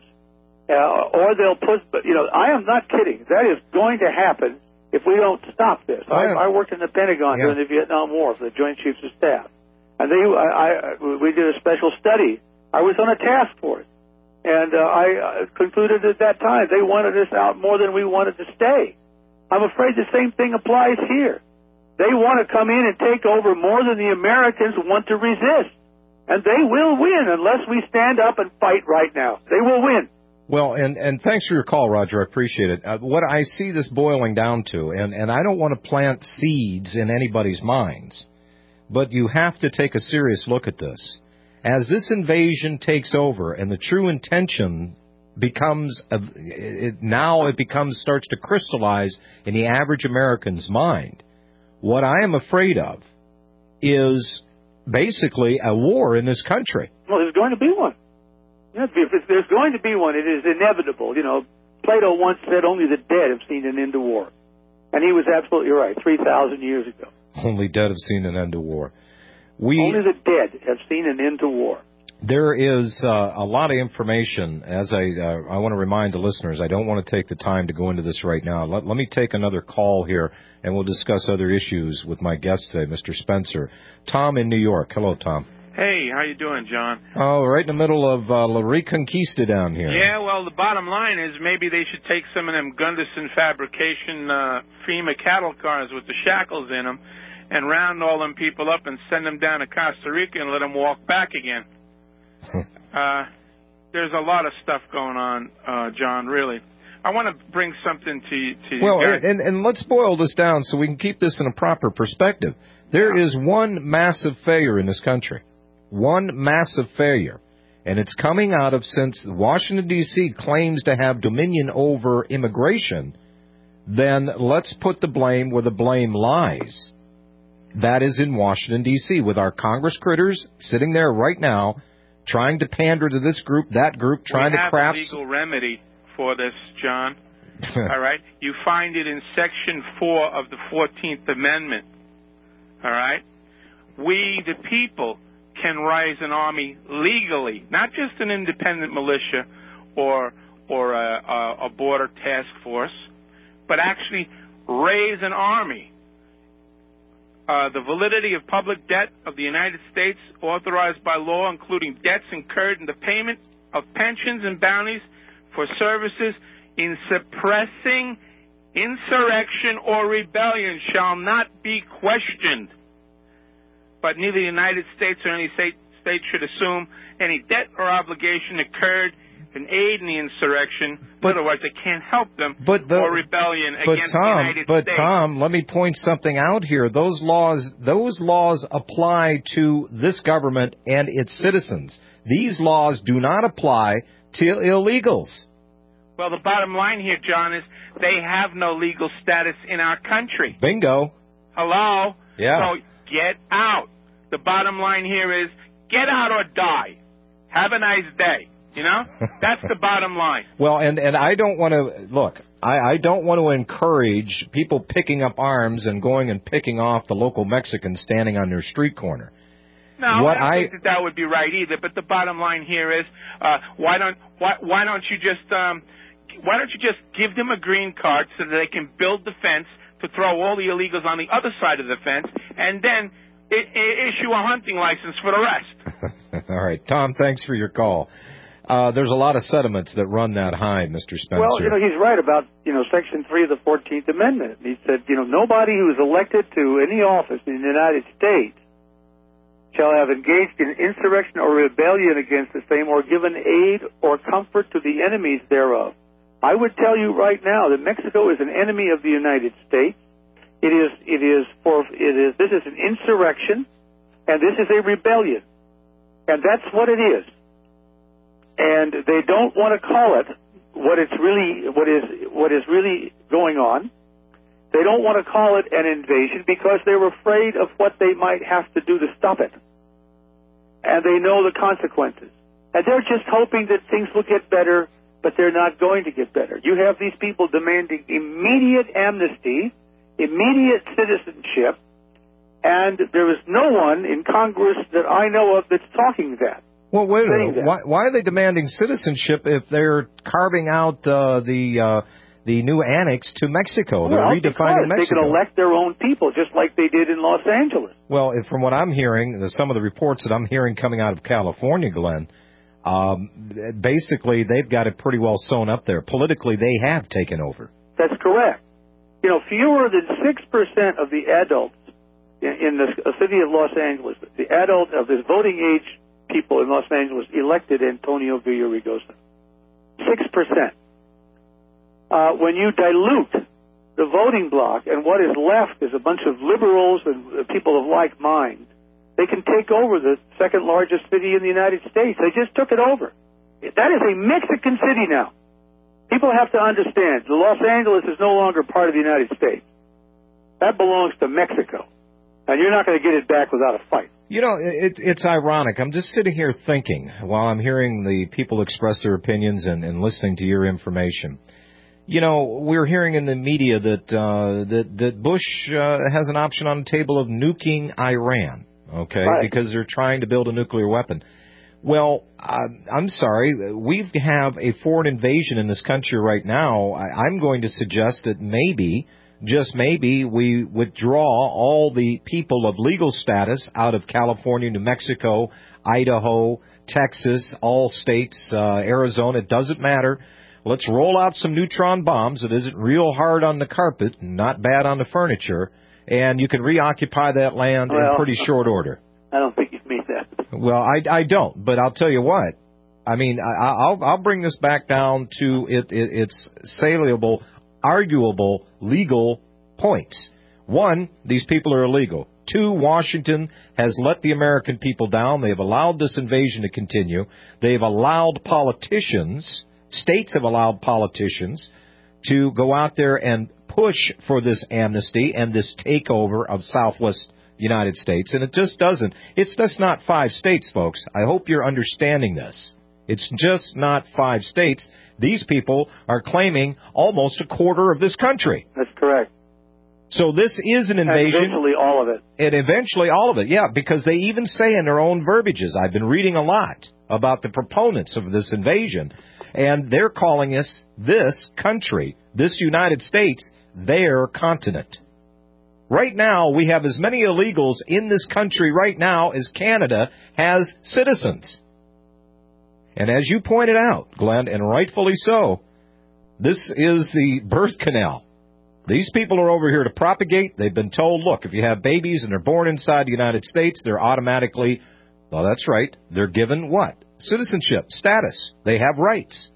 Uh, or they'll put, you know, I am not kidding. That is going to happen if we don't stop this. I, I worked in the Pentagon yeah. during the Vietnam War for the Joint Chiefs of Staff. And they, I, I, we did a special study. I was on a task force. And uh, I uh, concluded at that time they wanted us out more than we wanted to stay. I'm afraid the same thing applies here. They want to come in and take over more than the Americans want to resist. And they will win unless we stand up and fight right now. They will win. Well, and, and thanks for your call, Roger. I appreciate it. Uh, what I see this boiling down to, and, and I don't want to plant seeds in anybody's minds, but you have to take a serious look at this. As this invasion takes over and the true intention becomes, a, it, now it becomes, starts to crystallize in the average American's mind, what I am afraid of is basically a war in this country. Well, there's going to be one. If there's going to be one, it is inevitable. You know, Plato once said only the dead have seen an end to war. And he was absolutely right, three thousand years ago. Only dead have seen an end to war. We, only the dead have seen an end to war. There is uh, a lot of information. As I uh, I want to remind the listeners, I don't want to take the time to go into this right now. Let, let me take another call here, and we'll discuss other issues with my guest today, Mister Spencer. Tom in New York. Hello, Tom. Hey, how you doing, John? Oh, right in the middle of uh, La Reconquista down here. Yeah, well, the bottom line is maybe they should take some of them Gunderson fabrication uh, FEMA cattle cars with the shackles in them and round all them people up and send them down to Costa Rica and let them walk back again. uh, there's a lot of stuff going on, uh, John, really. I want to bring something to you. To well, you guys. and, and let's boil this down so we can keep this in a proper perspective. There yeah. is one massive failure in this country. One massive failure. And it's coming out of, since Washington, D C claims to have dominion over immigration, then let's put the blame where the blame lies. That is in Washington, D C, with our Congress critters sitting there right now trying to pander to this group, that group, trying we to craft... We have a legal remedy for this, John. All right? You find it in Section four of the fourteenth Amendment. All right? We, the people, can raise an army legally, not just an independent militia or or a, a, a border task force, but actually raise an army. Uh, the validity of public debt of the United States authorized by law, including debts incurred in the payment of pensions and bounties for services in suppressing insurrection or rebellion, shall not be questioned. But neither the United States or any state, state should assume any debt or obligation incurred in aid in the insurrection. But, Otherwise, they can't help them but the, or rebellion but against Tom, the United but States. But Tom, let me point something out here. Those laws, those laws apply to this government and its citizens. These laws do not apply to illegals. Well, the bottom line here, John, is they have no legal status in our country. Bingo. Hello? Yeah. So get out. The bottom line here is get out or die. Have a nice day. You know? That's the bottom line. Well, and, and I don't want to, look, I, I don't want to encourage people picking up arms and going and picking off the local Mexicans standing on their street corner. No, what I don't I, think that that would be right either. But the bottom line here is, uh, why don't why why don't you just um, why don't you just give them a green card so that they can build the fence to throw all the illegals on the other side of the fence, and then I- I issue a hunting license for the rest. All right, Tom, thanks for your call. Uh, there's a lot of sediments that run that high, Mister Spencer. Well, you know, he's right about, you know, Section three of the fourteenth Amendment. He said, you know, nobody who is elected to any office in the United States shall have engaged in insurrection or rebellion against the same or given aid or comfort to the enemies thereof. I would tell you right now that Mexico is an enemy of the United States. It is, it is for, it is, this is an insurrection, and this is a rebellion. And that's what it is. And they don't want to call it what it's really, what is, what is really going on. They don't want to call it an invasion because they're afraid of what they might have to do to stop it. And they know the consequences. And they're just hoping that things will get better, but they're not going to get better. You have these people demanding immediate amnesty, immediate citizenship, and there is no one in Congress that I know of that's talking that. Well, wait a minute. Why, why are they demanding citizenship if they're carving out uh, the uh, the new annex to Mexico? They're well, redefining Mexico. They can elect their own people, just like they did in Los Angeles. Well, from what I'm hearing, some of the reports that I'm hearing coming out of California, Glenn, um, basically they've got it pretty well sewn up there. Politically, they have taken over. That's correct. You know, fewer than six percent of the adults in, in the city of Los Angeles, the adult of this voting age people in Los Angeles elected Antonio Villaraigosa. Six percent. Uh, when you dilute the voting bloc and what is left is a bunch of liberals and people of like mind, they can take over the second largest city in the United States. They just took it over. That is a Mexican city now. People have to understand, the Los Angeles is no longer part of the United States. That belongs to Mexico. And you're not going to get it back without a fight. You know, it, it's ironic. I'm just sitting here thinking while I'm hearing the people express their opinions and, and listening to your information. You know, we're hearing in the media that uh, that, that Bush uh, has an option on the table of nuking Iran, okay, right. because they're trying to build a nuclear weapon. Well, uh, I'm sorry, we have a foreign invasion in this country right now. I, I'm going to suggest that maybe, just maybe, we withdraw all the people of legal status out of California, New Mexico, Idaho, Texas, all states, uh, Arizona, it doesn't matter. Let's roll out some neutron bombs that isn't real hard on the carpet, not bad on the furniture, and you can reoccupy that land well, in pretty short order. I don't think you mean that. Well, I, I don't, but I'll tell you what. I mean, I, I'll I'll bring this back down to it, it its saleable, arguable, legal points. One, these people are illegal. Two, Washington has let the American people down. They've allowed this invasion to continue. They've allowed politicians, states have allowed politicians to go out there and push for this amnesty and this takeover of Southwest United States, and it just doesn't. It's just not five states, folks. I hope you're understanding this. It's just not five states. These people are claiming almost a quarter of this country. That's correct. So this is an invasion. And eventually all of it. And eventually all of it, yeah, because they even say in their own verbiages, I've been reading a lot about the proponents of this invasion, and they're calling us, this country, this United States, their continent. Right now, we have as many illegals in this country right now as Canada has citizens. And as you pointed out, Glenn, and rightfully so, this is the birth canal. These people are over here to propagate. They've been told, look, if you have babies and they're born inside the United States, they're automatically, well, that's right, they're given what? Citizenship, status. They have rights.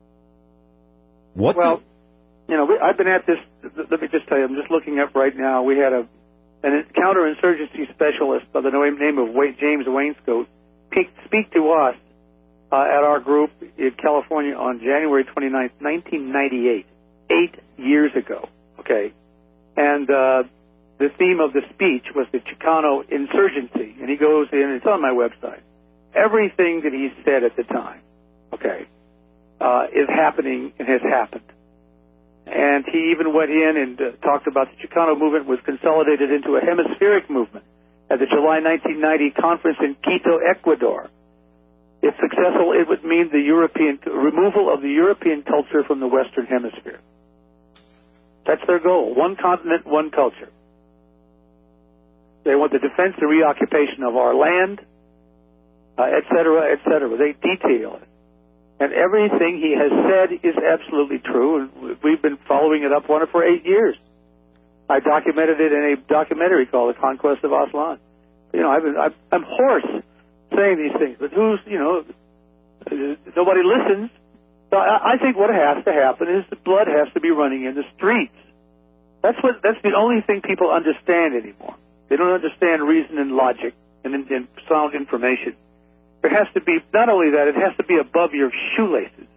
What well, the... You know, we, I've been at this, let me just tell you, I'm just looking up right now. We had a an counterinsurgency specialist by the name of Wayne, James Wainscoat speak, speak to us uh, at our group in California on January twenty-ninth, nineteen ninety-eight, eight years ago, okay? And uh, the theme of the speech was the Chicano insurgency, and he goes in, it's on my website. Everything that he said at the time, okay, uh, is happening and has happened. And he even went in and uh, talked about the Chicano movement was consolidated into a hemispheric movement at the July nineteen ninety conference in Quito, Ecuador. If successful, it would mean the European removal of the European culture from the Western Hemisphere. That's their goal. One continent, one culture. They want the defense and reoccupation of our land, uh, et cetera, et cetera. They detail it. And everything he has said is absolutely true, and we've been following it up on it for eight years. I documented it in a documentary called The Conquest of Aslan. You know, I've been, I've, I'm hoarse saying these things, but who's, you know, nobody listens. So I, I think what has to happen is the blood has to be running in the streets. That's what, that's the only thing people understand anymore. They don't understand reason and logic and, and sound information. There has to be, not only that, it has to be above your shoelaces.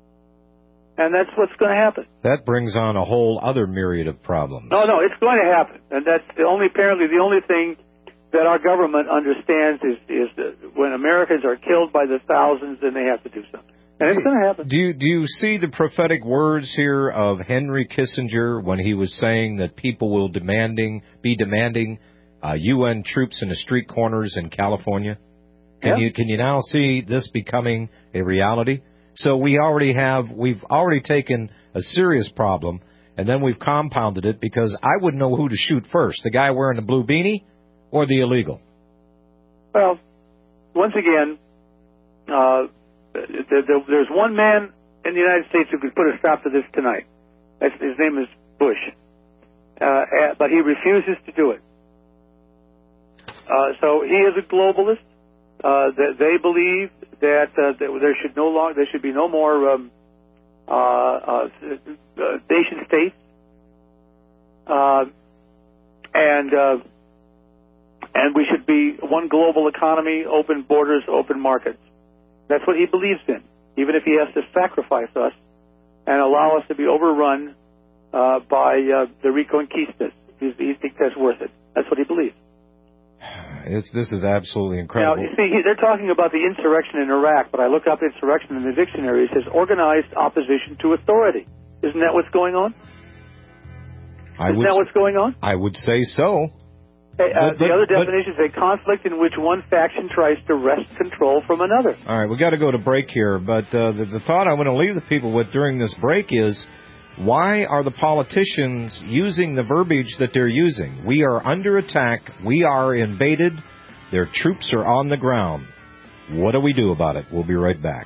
And that's what's going to happen. That brings on a whole other myriad of problems. No, no, it's going to happen. And that's the only, apparently, the only thing that our government understands is, is that when Americans are killed by the thousands, then they have to do something. And it's going to happen. Do you, do you see the prophetic words here of Henry Kissinger when he was saying that people will demanding be demanding uh, U N troops in the street corners in California? Can yeah. you can you now see this becoming a reality? So we already have we've already taken a serious problem, and then we've compounded it because I wouldn't know who to shoot first, the guy wearing the blue beanie or the illegal. Well, once again, uh, there's one man in the United States who could put a stop to this tonight. His name is Bush, uh, but he refuses to do it. Uh, so he is a globalist. Uh, that they believe that, uh, that there should no long there should be no more um, uh, uh, nation states, uh, and uh, and we should be one global economy, open borders, open markets. That's what he believes in, even if he has to sacrifice us and allow us to be overrun uh, by uh, the Reconquistas. He, he thinks that's worth it. That's what he believes. It's, this is absolutely incredible. Now, you see, they're talking about the insurrection in Iraq, but I looked up insurrection in the dictionary. It says organized opposition to authority. Isn't that what's going on? I Isn't would, that what's going on? I would say so. Hey, uh, but, the but, other but, definition is a conflict in which one faction tries to wrest control from another. All right, we got to go to break here, but uh, the, the thought I want to leave the people with during this break is, why are the politicians using the verbiage that they're using? We are under attack. We are invaded. Their troops are on the ground. What do we do about it? We'll be right back.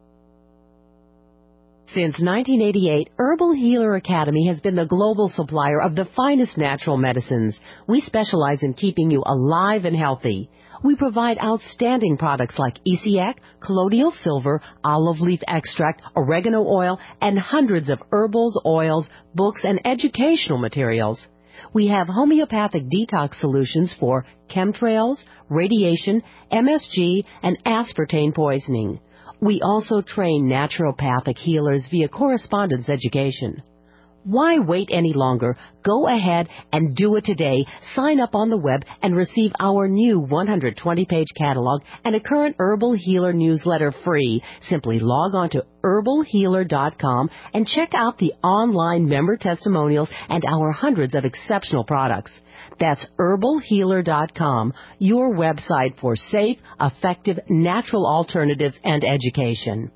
Since nineteen eighty-eight, Herbal Healer Academy has been the global supplier of the finest natural medicines. We specialize in keeping you alive and healthy. We provide outstanding products like Essiac, colloidal silver, olive leaf extract, oregano oil, and hundreds of herbals, oils, books, and educational materials. We have homeopathic detox solutions for chemtrails, radiation, M S G, and aspartame poisoning. We also train naturopathic healers via correspondence education. Why wait any longer? Go ahead and do it today. Sign up on the web and receive our new one hundred twenty page catalog and a current Herbal Healer newsletter free. Simply log on to herbal healer dot com and check out the online member testimonials and our hundreds of exceptional products. That's herbal healer dot com, your website for safe, effective, natural alternatives and education.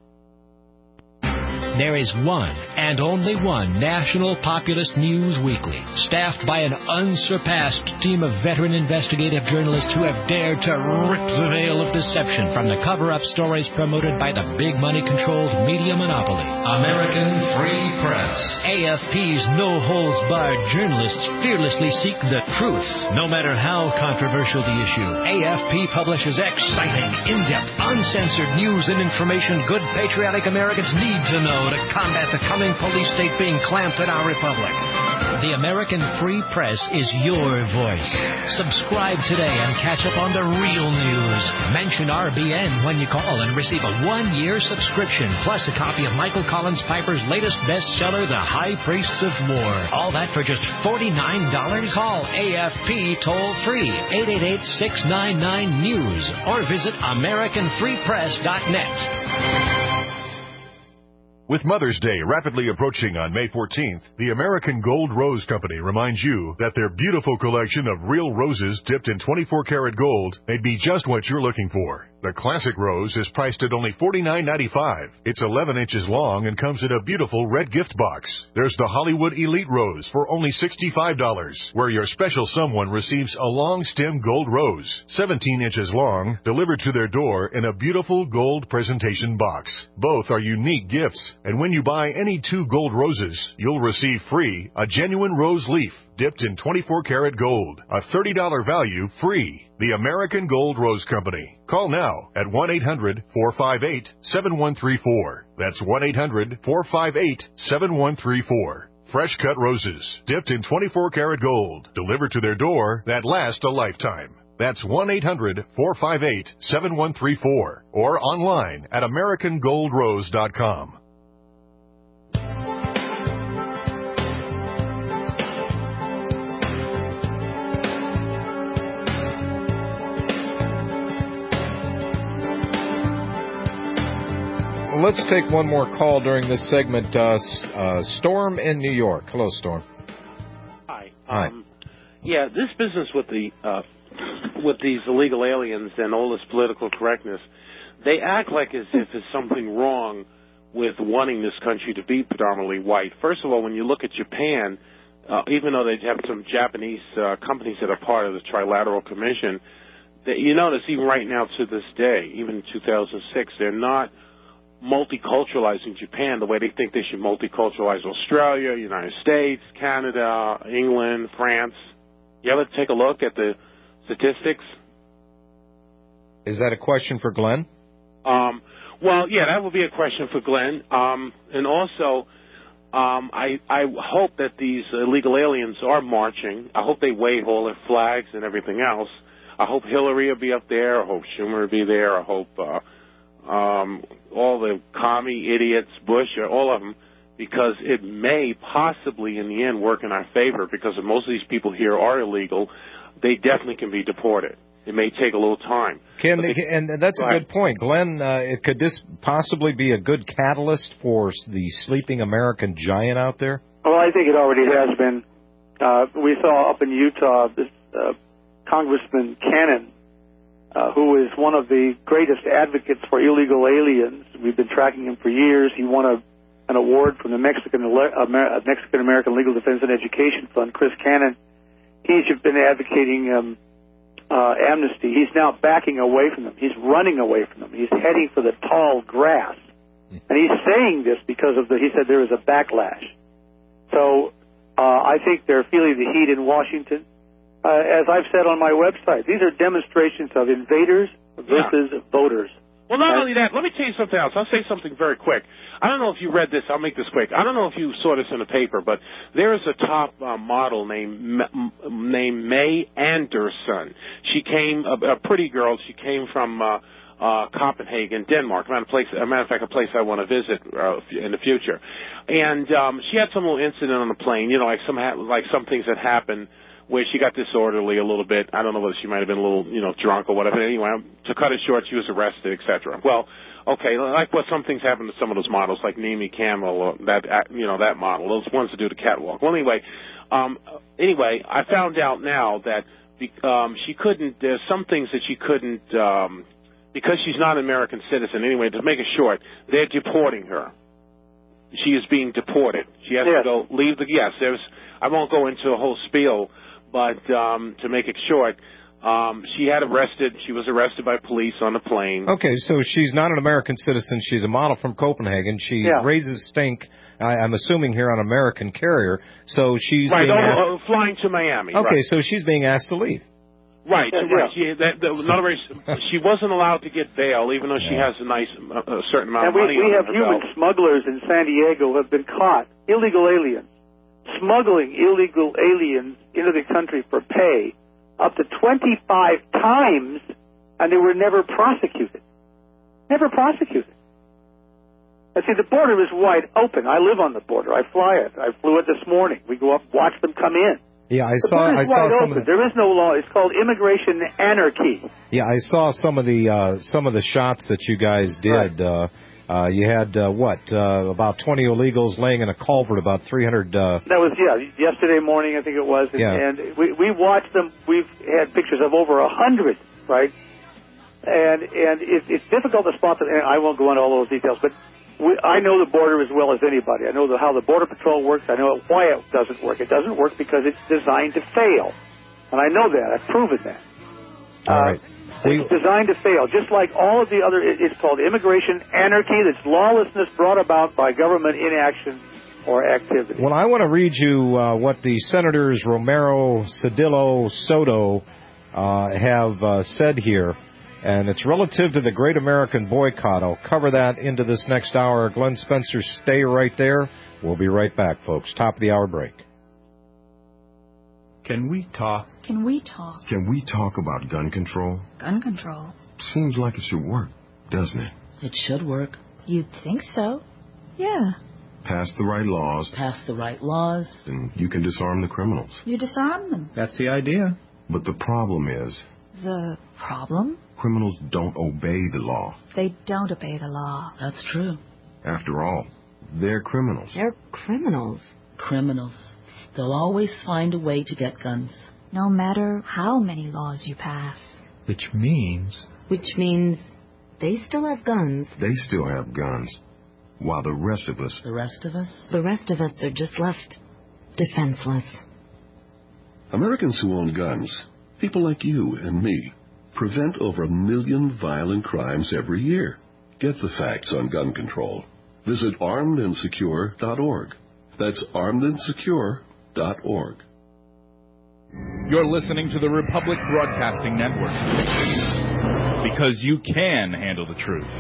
There is one and only one National Populist News Weekly, staffed by an unsurpassed team of veteran investigative journalists who have dared to rip the veil of deception from the cover-up stories promoted by the big money-controlled media monopoly, American Free Press. A F P's no-holds-barred journalists fearlessly seek the truth, no matter how controversial the issue. A F P publishes exciting, in-depth, uncensored news and information good patriotic Americans need to know to combat the coming police state being clamped in our republic. The American Free Press is your voice. Subscribe today and catch up on the real news. Mention R B N when you call and receive a one-year subscription, plus a copy of Michael Collins Piper's latest bestseller, The High Priests of War. All that for just forty-nine dollars. Call A F P toll-free, eight eight eight, six nine nine, news, or visit american free press dot net. With Mother's Day rapidly approaching on May fourteenth, the American Gold Rose Company reminds you that their beautiful collection of real roses dipped in twenty-four karat gold may be just what you're looking for. The classic rose is priced at only forty-nine ninety-five. It's eleven inches long and comes in a beautiful red gift box. There's the Hollywood Elite Rose for only sixty-five dollars, where your special someone receives a long stem gold rose, seventeen inches long, delivered to their door in a beautiful gold presentation box. Both are unique gifts, and when you buy any two gold roses, you'll receive free a genuine rose leaf dipped in twenty-four karat gold, a thirty dollars value free. The American Gold Rose Company. Call now at one eight hundred, four five eight, seven one three four. That's one eight hundred, four five eight, seven one three four. Fresh cut roses, dipped in twenty-four karat gold, delivered to their door that last a lifetime. That's one eight hundred, four five eight, seven one three four. Or online at american gold rose dot com. Let's take one more call during this segment. Uh, uh, Storm in New York. Hello, Storm. Hi. Hi. Um, yeah, this business with the uh, with these illegal aliens and all this political correctness, they act like as if there's something wrong with wanting this country to be predominantly white. First of all, when you look at Japan, uh, even though they have some Japanese uh, companies that are part of the Trilateral Commission, that you notice even right now to this day, even in two thousand six, they're not multiculturalizing Japan the way they think they should multiculturalize Australia, United States, Canada, England, France. You ever take a look at the statistics? Is that a question for Glenn? Um, well, yeah, that would be a question for Glenn. Um, and also, um, I, I hope that these illegal aliens are marching. I hope they wave all their flags and everything else. I hope Hillary will be up there. I hope Schumer will be there. I hope uh, um, all the commie idiots, Bush, all of them, because it may possibly in the end work in our favor because if most of these people here are illegal, they definitely can be deported. It may take a little time. Can they, and that's a good point, Glenn. Uh, could this possibly be a good catalyst for the sleeping American giant out there? Well, I think it already has been. Uh, we saw up in Utah this uh, Congressman Cannon, uh, who is one of the greatest advocates for illegal aliens. We've been tracking him for years. He won a, an award from the Mexican Amer- Mexican American Legal Defense and Education Fund. Chris Cannon, he's been advocating. Um, Uh, amnesty. He's now backing away from them. He's running away from them. He's heading for the tall grass. And he's saying this because of the, he said there is a backlash. So uh, I think they're feeling the heat in Washington. Uh, as I've said on my website, these are demonstrations of invaders versus yeah. voters. Well, not only that, let me tell you something else. I'll say something very quick. I don't know if you read this. I'll make this quick. I don't know if you saw this in the paper, but there is a top uh, model named named May Anderson. She came, a, a pretty girl. She came from uh, uh, Copenhagen, Denmark. A matter, of place, a matter of fact, a place I want to visit uh, in the future. And um, she had some little incident on the plane. You know, like some ha- like some things that happened where she got disorderly a little bit. I don't know whether she might have been a little, you know, drunk or whatever. Anyway, to cut it short, she was arrested, et cetera. Well, okay, like what some things happen to some of those models, like Naomi Campbell, or that, you know, that model, those ones that do the catwalk. Well, anyway, um, anyway, I found out now that um, she couldn't. There's some things that she couldn't um, because she's not an American citizen. Anyway, to make it short, they're deporting her. She is being deported. She has yes. to go leave the. Yes, there's. I won't go into a whole spiel. But um, to make it short, um, she had arrested. She was arrested by police on the plane. Okay, so she's not an American citizen. She's a model from Copenhagen. She yeah. raises stink. I, I'm assuming here on American carrier. So she's right. being Oh, asked, oh, flying to Miami. Okay, right. so she's being asked to leave. Right. Yeah, right. yeah. She, that, that, in other words, she wasn't allowed to get bail, even though she yeah. has a nice, a certain amount and of we, money. we on have her human belt. smugglers in San Diego who have been caught, illegal aliens, smuggling illegal aliens into the country for pay up to twenty-five times, and they were never prosecuted. Never prosecuted. And see, the border is wide open. I live on the border. I fly it. I flew it this morning. We go up, watch them come in. Yeah, I the saw. I border's saw wide some open. of the, There is no law. It's called immigration anarchy. Yeah, I saw some of the uh, some of the shots that you guys did. Right. Uh, uh, you had uh, what uh, about twenty illegals laying in a culvert, about three hundred. Uh, that was yeah yesterday morning, I think it was. And, yeah. and we we watched them. We've had pictures of over a hundred, right? And and it, it's difficult to spot them. And I won't go into all those details, but we, I know the border as well as anybody. I know the, how the Border Patrol works. I know why it doesn't work. It doesn't work because it's designed to fail, and I know that. I've proven that. All uh, right. It's designed to fail, just like all of the other. It's called immigration anarchy. That's lawlessness brought about by government inaction or activity. Well, I want to read you uh, what the Senators Romero, Cedillo, Soto uh, have uh, said here, and it's relative to the Great American Boycott. I'll cover that into this next hour. Glenn Spencer, stay right there. We'll be right back, folks. Top of the hour break. Can we talk? Can we talk? Can we talk about gun control? Gun control? Seems like it should work, doesn't it? It should work. You'd think so. Yeah. Pass the right laws. Pass the right laws. And you can disarm the criminals. You disarm them. That's the idea. But the problem is... The problem? Criminals don't obey the law. They don't obey the law. That's true. After all, they're criminals. They're criminals. Criminals. They'll always find a way to get guns. No matter how many laws you pass. Which means... Which means they still have guns. They still have guns. While the rest of us... The rest of us? The rest of us are just left defenseless. Americans who own guns, people like you and me, prevent over a million violent crimes every year. Get the facts on gun control. Visit armed and secure dot org. That's armed and secure dot org. You're listening to the Republic Broadcasting Network. because you can handle the truth.